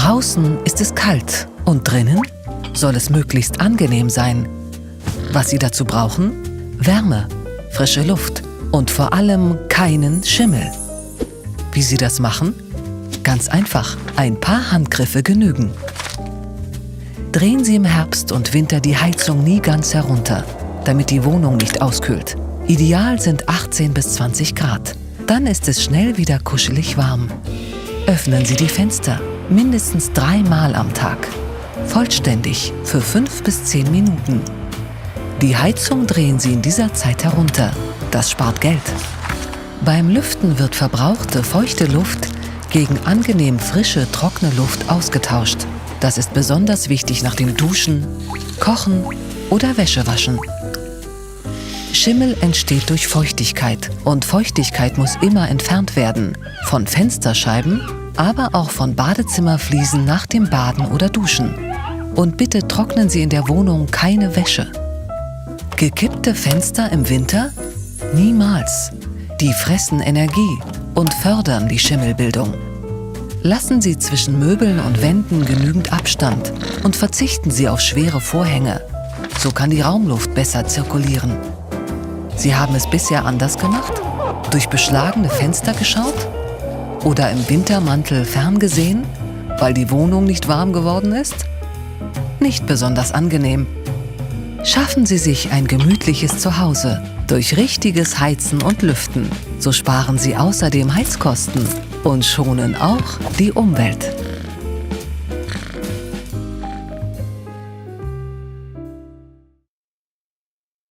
Draußen ist es kalt und drinnen soll es möglichst angenehm sein. Was Sie dazu brauchen? Wärme, frische Luft und vor allem keinen Schimmel. Wie Sie das machen? Ganz einfach, ein paar Handgriffe genügen. Drehen Sie im Herbst und Winter die Heizung nie ganz herunter, damit die Wohnung nicht auskühlt. Ideal sind 18 bis 20 Grad. Dann ist es schnell wieder kuschelig warm. Öffnen Sie die Fenster, mindestens 3-mal am Tag. Vollständig für 5 bis 10 Minuten. Die Heizung drehen Sie in dieser Zeit herunter. Das spart Geld. Beim Lüften wird verbrauchte, feuchte Luft gegen angenehm frische, trockene Luft ausgetauscht. Das ist besonders wichtig nach dem Duschen, Kochen oder Wäschewaschen. Schimmel entsteht durch Feuchtigkeit und Feuchtigkeit muss immer entfernt werden. Von Fensterscheiben, aber auch von Badezimmerfliesen nach dem Baden oder Duschen. Und bitte trocknen Sie in der Wohnung keine Wäsche. Gekippte Fenster im Winter? Niemals. Die fressen Energie und fördern die Schimmelbildung. Lassen Sie zwischen Möbeln und Wänden genügend Abstand und verzichten Sie auf schwere Vorhänge. So kann die Raumluft besser zirkulieren. Sie haben es bisher anders gemacht? Durch beschlagene Fenster geschaut? Oder im Wintermantel ferngesehen, weil die Wohnung nicht warm geworden ist? Nicht besonders angenehm. Schaffen Sie sich ein gemütliches Zuhause durch richtiges Heizen und Lüften. So sparen Sie außerdem Heizkosten und schonen auch die Umwelt.